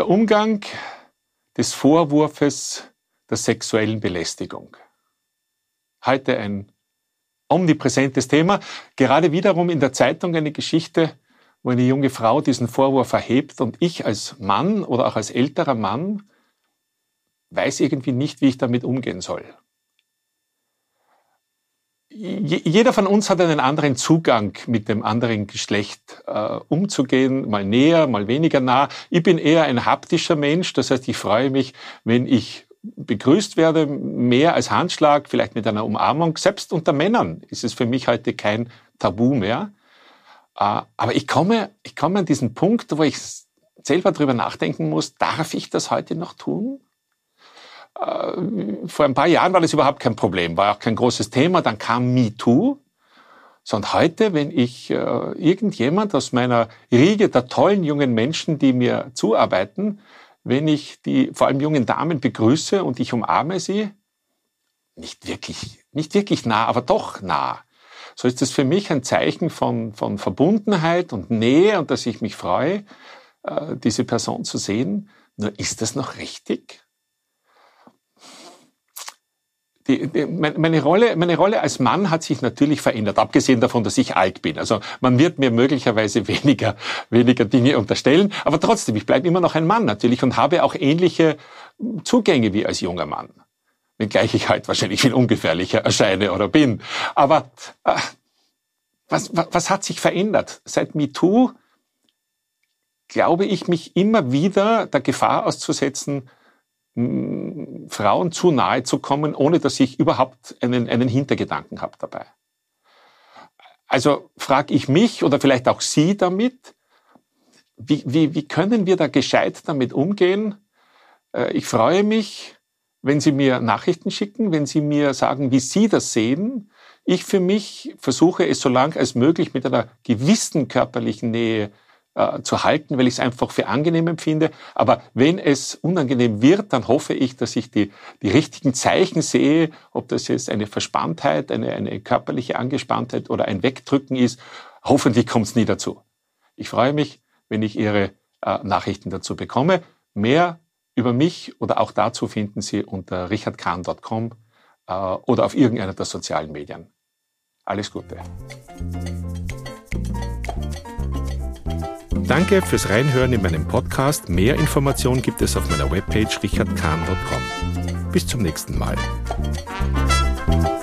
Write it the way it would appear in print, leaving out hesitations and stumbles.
Der Umgang des Vorwurfes der sexuellen Belästigung. Heute ein omnipräsentes Thema. Gerade wiederum in der Zeitung eine Geschichte, wo eine junge Frau diesen Vorwurf erhebt und ich als Mann oder auch als älterer Mann weiß irgendwie nicht, wie ich damit umgehen soll. Jeder von uns hat einen anderen Zugang mit dem anderen Geschlecht umzugehen, mal näher, mal weniger nah. Ich bin eher ein haptischer Mensch, das heißt, ich freue mich, wenn ich begrüßt werde, mehr als Handschlag, vielleicht mit einer Umarmung. Selbst unter Männern ist es für mich heute kein Tabu mehr. Aber ich komme an diesen Punkt, wo ich selber drüber nachdenken muss, darf ich das heute noch tun? Vor ein paar Jahren war das überhaupt kein Problem, war auch kein großes Thema. Dann kam MeToo. So, und heute, wenn ich irgendjemand aus meiner Riege der tollen jungen Menschen, die mir zuarbeiten, wenn ich die vor allem jungen Damen begrüße und ich umarme sie, nicht wirklich nah, aber doch nah, so ist das für mich ein Zeichen von Verbundenheit und Nähe und dass ich mich freue, diese Person zu sehen. Nur ist das noch richtig? Meine Rolle als Mann hat sich natürlich verändert, abgesehen davon, dass ich alt bin. Also man wird mir möglicherweise weniger Dinge unterstellen, aber trotzdem, ich bleibe immer noch ein Mann natürlich und habe auch ähnliche Zugänge wie als junger Mann. Wenngleich ich halt wahrscheinlich viel ungefährlicher erscheine oder bin. Aber was hat sich verändert? Seit MeToo glaube ich, mich immer wieder der Gefahr auszusetzen, Frauen zu nahe zu kommen, ohne dass ich überhaupt einen Hintergedanken habe dabei. Also frage ich mich oder vielleicht auch Sie damit, wie können wir da gescheit damit umgehen? Ich freue mich, wenn Sie mir Nachrichten schicken, wenn Sie mir sagen, wie Sie das sehen. Ich für mich versuche es so lang als möglich mit einer gewissen körperlichen Nähe zu halten, weil ich es einfach für angenehm empfinde. Aber wenn es unangenehm wird, dann hoffe ich, dass ich die richtigen Zeichen sehe, ob das jetzt eine Verspanntheit, eine körperliche Angespanntheit oder ein Wegdrücken ist. Hoffentlich kommt es nie dazu. Ich freue mich, wenn ich Ihre Nachrichten dazu bekomme. Mehr über mich oder auch dazu finden Sie unter richardkahn.com oder auf irgendeiner der sozialen Medien. Alles Gute. Danke fürs Reinhören in meinem Podcast. Mehr Informationen gibt es auf meiner Webpage richardkahn.com. Bis zum nächsten Mal.